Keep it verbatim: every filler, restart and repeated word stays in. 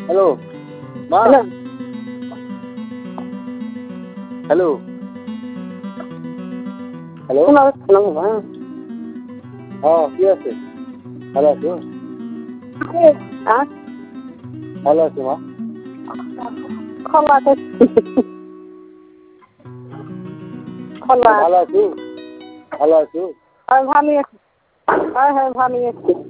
hello মা hello hello হ্যাঁ কি আছে ভালো আছো ভালো আছো মা ভালো আছো ভালো আছো হ্যাঁ ভালো আছি হ্যাঁ হ্যাঁ ভালো আছি